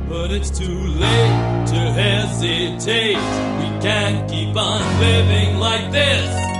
But it's too late to hesitate. We can't keep on living like this.